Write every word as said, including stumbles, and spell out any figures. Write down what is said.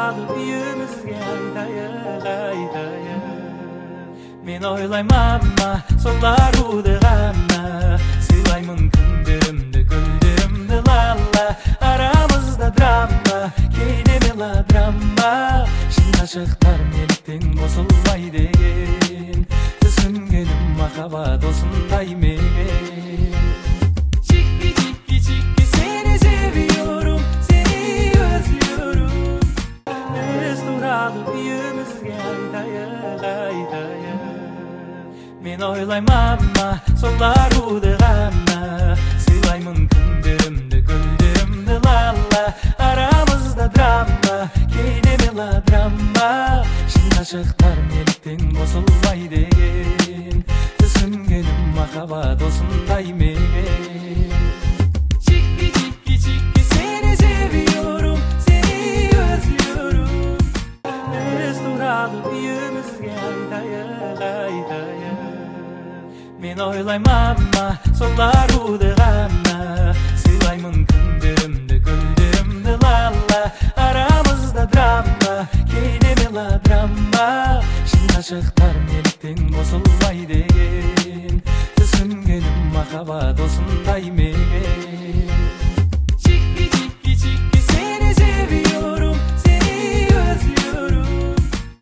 туралы үйімізге айтайық, айтайық. Мен ойлаймама сол аруды ғана, сыйлаймын күндерімді, гүлдерімді лала. Арамызда драма, кейде мелодрама, шын ғашықтар неліктен қосылмай деген. Түсінгенім махаббат осындай мекен. Чики, чики, чики, seni seviyorum, seni özlüyorum. Biz туралы үйімізге айтайық, айтайық. Мен ойлаймама сол аруды ғана, сыйлаймын күндерімді, гүлдерімді лала. Арамызда драма, кейде мелодрама, шын ғашықтар неліктен қосылмай деген. Түсінгенім махаббат осындай мекен. Чики, чики, чики, seni seviyorum, seni özlüyorum. Biz туралы үйімізге айтайық, айтайық. Мен ойлаймама сол аруды ғана, сыйлаймын күндерімді, гүлдерімді лала. Арамызда драма, кейде мелодрама, шын ғашықтар неліктен қосылмай деген. Түсінгенім махаббат осындай мекен.